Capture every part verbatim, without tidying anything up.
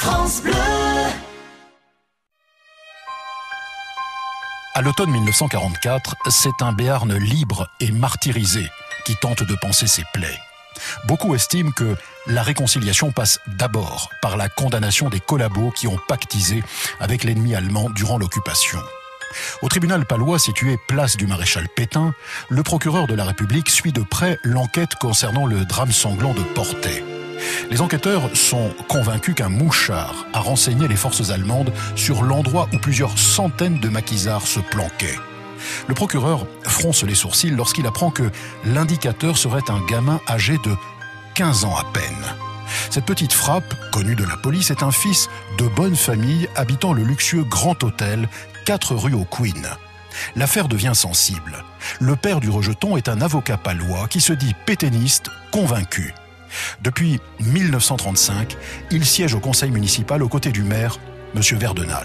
France Bleu. À l'automne mille neuf cent quarante-quatre, c'est un Béarn libre et martyrisé qui tente de panser ses plaies. Beaucoup estiment que la réconciliation passe d'abord par la condamnation des collabos qui ont pactisé avec l'ennemi allemand durant l'occupation. Au tribunal palois situé place du Maréchal Pétain, le procureur de la République suit de près l'enquête concernant le drame sanglant de Portet. Les enquêteurs sont convaincus qu'un mouchard a renseigné les forces allemandes sur l'endroit où plusieurs centaines de maquisards se planquaient. Le procureur fronce les sourcils lorsqu'il apprend que l'indicateur serait un gamin âgé de quinze ans à peine. Cette petite frappe, connue de la police, est un fils de bonne famille habitant le luxueux Grand Hôtel, quatre rue aux Queen. L'affaire devient sensible. Le père du rejeton est un avocat palois qui se dit pétainiste convaincu. Depuis mille neuf cent trente-cinq, il siège au conseil municipal aux côtés du maire, M. Verdenal.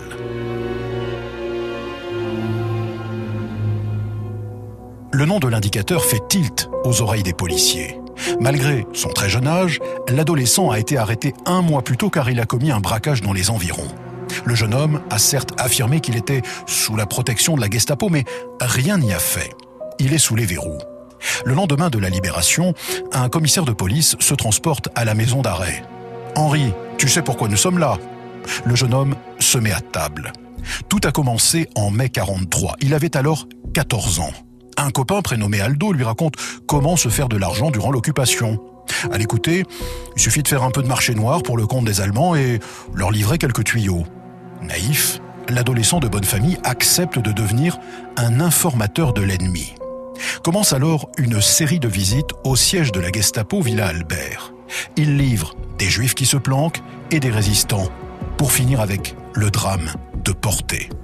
Le nom de l'indicateur fait tilt aux oreilles des policiers. Malgré son très jeune âge, l'adolescent a été arrêté un mois plus tôt car il a commis un braquage dans les environs. Le jeune homme a certes affirmé qu'il était sous la protection de la Gestapo, mais rien n'y a fait. Il est sous les verrous. Le lendemain de la libération, un commissaire de police se transporte à la maison d'arrêt. « Henri, tu sais pourquoi nous sommes là ?» Le jeune homme se met à table. Tout a commencé en mai quarante-trois. Il avait alors quatorze ans. Un copain prénommé Aldo lui raconte comment se faire de l'argent durant l'occupation. À l'écouter, il suffit de faire un peu de marché noir pour le compte des Allemands et leur livrer quelques tuyaux. Naïf, l'adolescent de bonne famille accepte de devenir un informateur de l'ennemi. Commence alors une série de visites au siège de la Gestapo Villa Albert. Il livre des juifs qui se planquent et des résistants, pour finir avec le drame de Portet.